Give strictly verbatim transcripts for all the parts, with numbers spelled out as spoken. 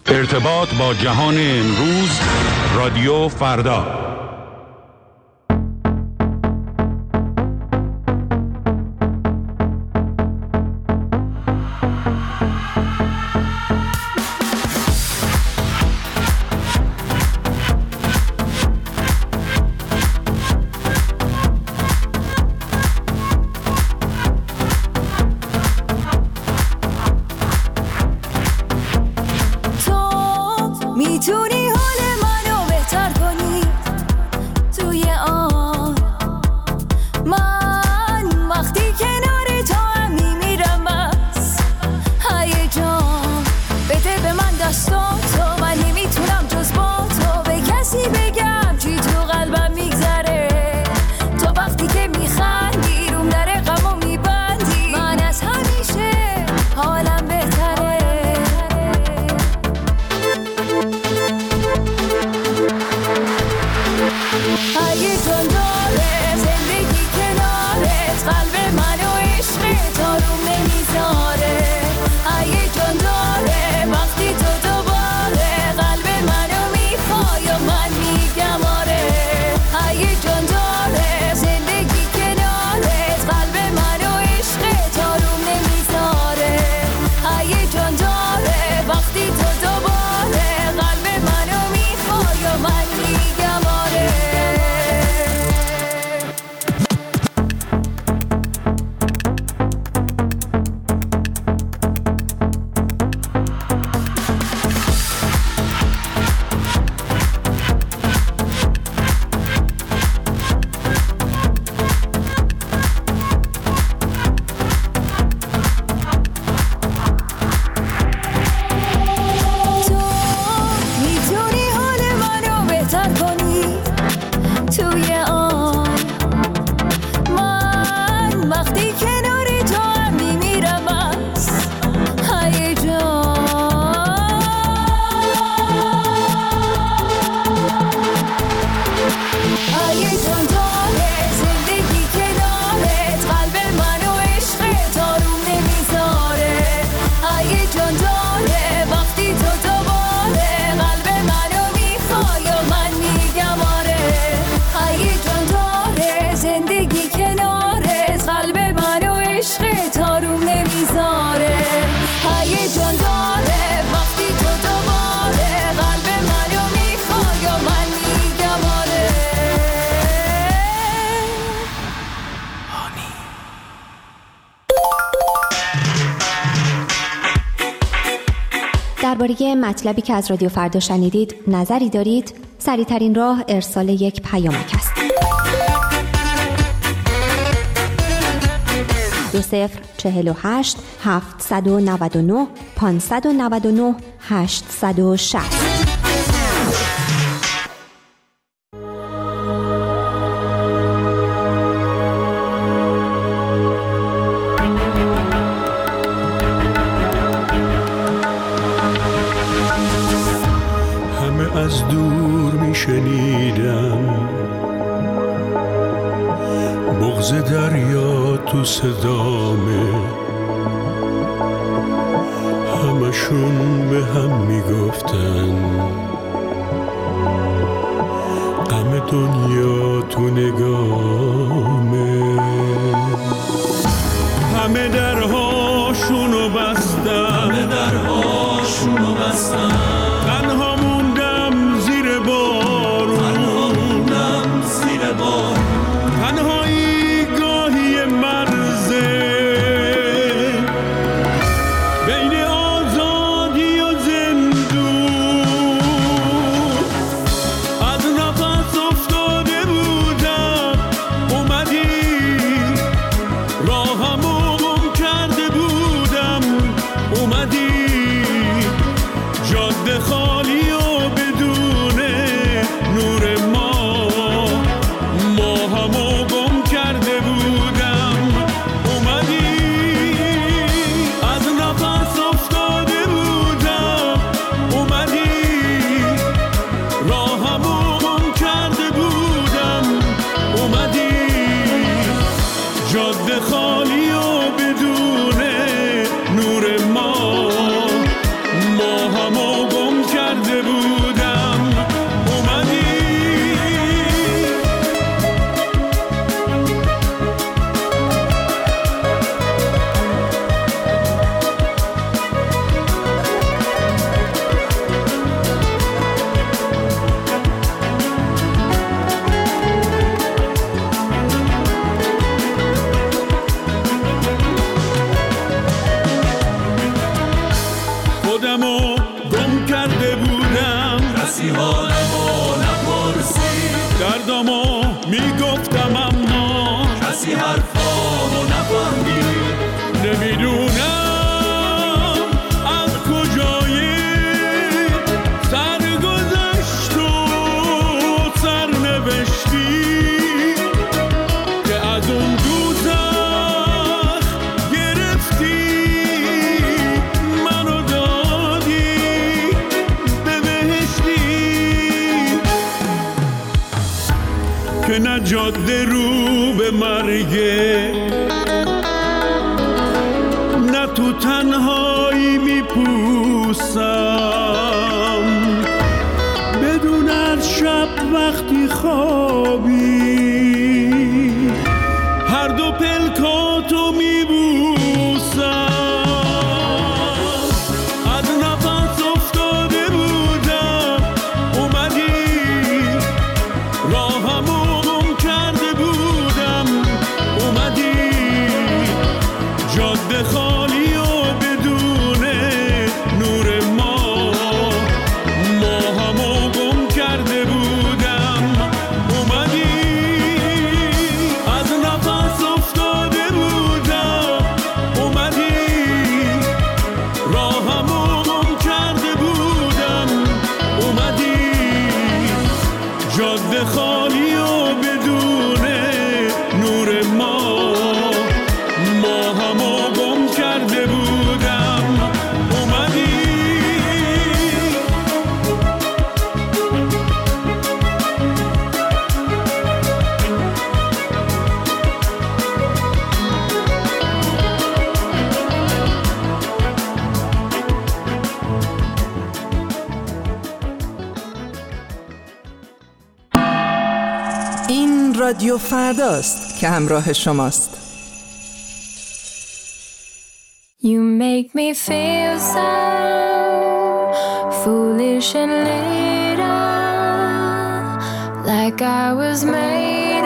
ارتباط با جهان امروز، رادیو فردا. درباره مطلبی که از رادیو فردا شنیدید نظری دارید؟ سریع‌ترین راه ارسال یک پیامک است. دو صفر چهل و هشت هفتصد و نود و نه پانصد و نود و نه هشتصد و شصت. از دور می شنیدم بغض دریا تو صدامه، همشون به هم می گفتن غم دنیا تو نگامه. همه درهاشونو بستن، همه درهاشونو بستن، تنها موندم زیر بارون، تنها موندم زیر بارون، تنهایی گاهی مرزه بین آزادی و زندون. از نفس افتاده بودم اومدی، راهمو گم کرده بودم اومدی، جاده خالی و بدون نور ما، ما همو گم کرده بودم اومدی. از نفس افتاده بودم اومدی، راهمو گم کرده بودم اومدی، جاده خالی و بدون نور ما، ما همو گم کرده بودم اومدی. خودمو گم کرده بودم، کسی حالمو نپرسید، دردامو میگفتم اما کسی حرفامو نفهمید. نمیدونم از کجایی سرگذشت و سرنوشتی که از اون دوزخ گرفتی منو دادی به بهشتی، که نه جاده رو به مرگه نه تو تنهایی میپوسم، بدون از شب وقتی خوابی هر دو پلکاتو میبوسم. از نفس افتاده بودم اومدی، راهمو گم کرده بودم اومدی، جاده خالی و بدون نور ما، ماهمو گم کرده بودم اومدی. از نفس افتاده بودم اومدی، راهمو گم کرده بودم اومدی، جاده خالی و بدون نور ما، ماهمو گم کرده بودم اومدی. این رادیو فرداست که همراه شماست. You make me feel so foolish and little, like I was made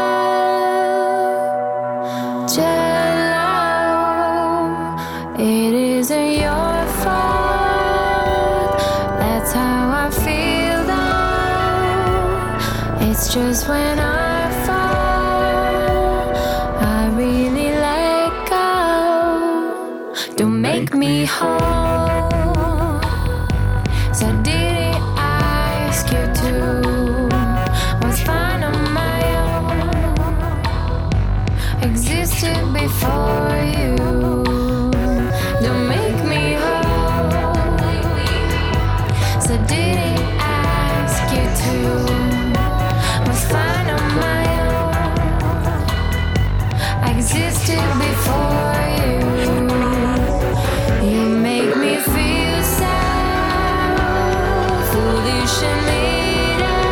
of jello. It isn't your fault, that's how I feel though. It's just when I fall, I really let go. Don't make me whole, so did I ask you to? Was fine on my own, existed before you. Don't make me whole, so did I ask you to? Was fine on my own, existed before you. You make me feel so foolish and little,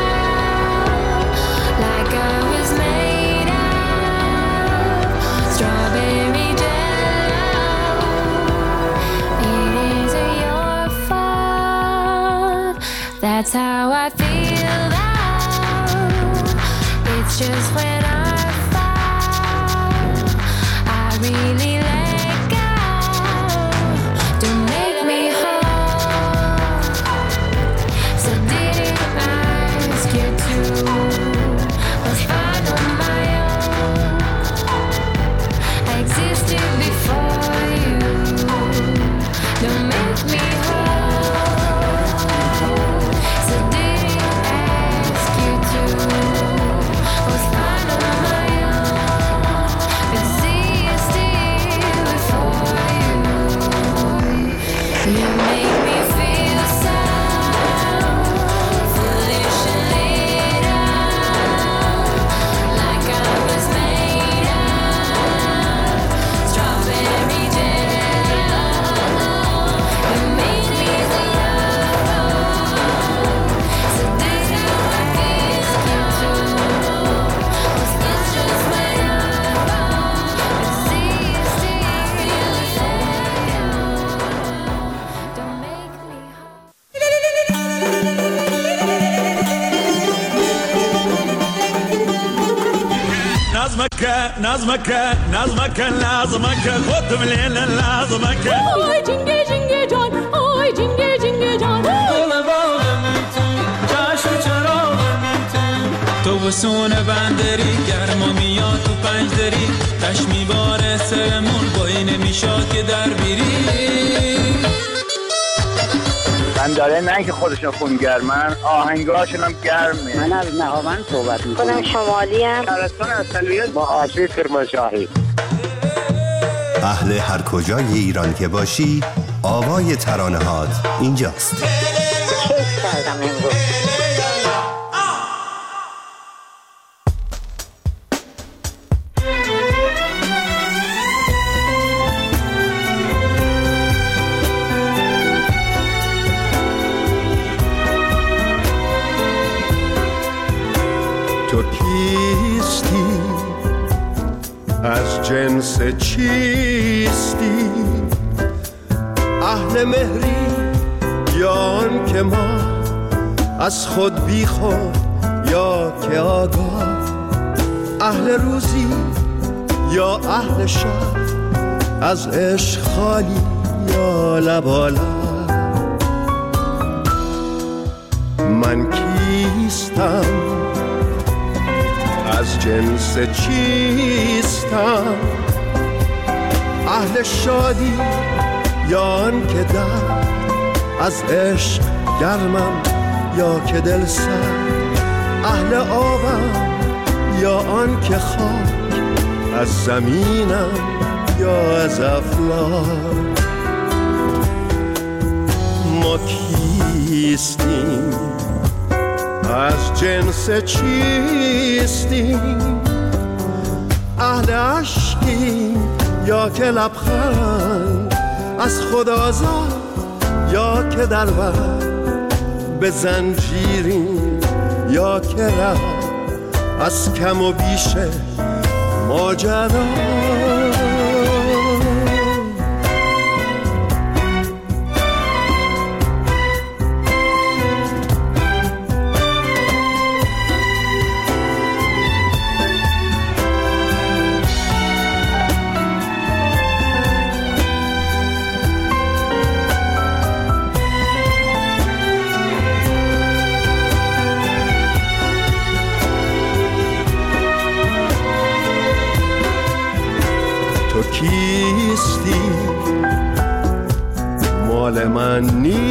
like I was made of strawberry jello. It isn't your fault, that's how I feel though. It's just when I fall, I really let go. Don't make me whole, so did it ask you to? Was fine on my own, I existed before you. Don't make me whole, so did it ask you to? Was fine on my own, existed نظمك نظمك نظمك نظمك خودم لیل نظمک آی جنگه جنگه جان آی جنگه جنگه جان گل باغم تو چشم چراغم تو تو بسون بندری گرما میاد تو پنج دری تش میباره سرمون بایی نمیشاد که در بیری من داره نه که خودشون خونگرمن آهنگاشون هم گرمه. من از نهاوند صحبت میکنم. خودم شمالی ام. ترستان اصلیت با آشی کرمانشاهی. اهل هر کجای ایران که باشی آوای ترانه‌هات اینجاست. کیف کردم امروز. تو کیستی از جنس چیستی اهل مهری یا آن که ما از خود بی خود یا که آگاه اهل روزی یا اهل شب از عشق خالی یا لبالا من کیستم از جنس چیستم اهل شادی یا آن که در از عشق گرمم یا که دل سر اهل آبم یا آن که خاک از زمینم یا از افلاک ما کیستیم از جنس چیستیم اهل عشقیم یا که لبخند از خود آزاد یا که در بر به زنجیریم یا که ره از کم و بیش ماجرا کیستی مال من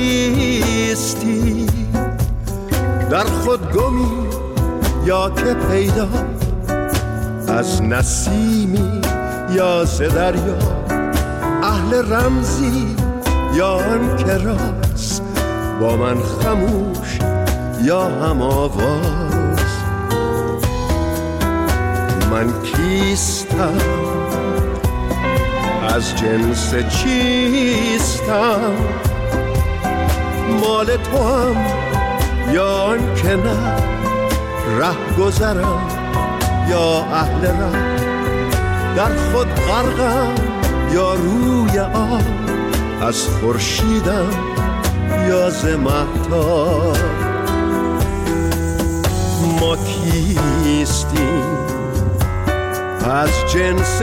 نیستی در خود گمی یا که پیدا از نسیمی یا ز دریا اهل رمزی یا آن که راست با من خموش یا هم آواز من کیستم از جنس چیستم مال تو هم یا آن که نه ره گذرم یا اهل ره در خود غرقم یا روی آب از خورشیدم یا ز مهتاب ما کیستیم از جنس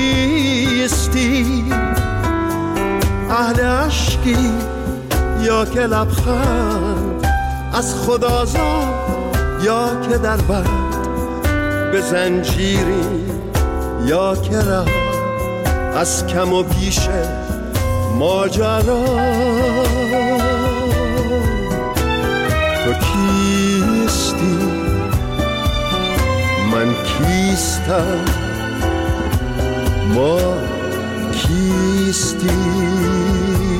چیستی اهل عشقی یا که لبخند از خود آزاد یا که در بند به زنجیری یا که ره از کم و بیش ماجرا تو کیستی من کیستم ما کیستی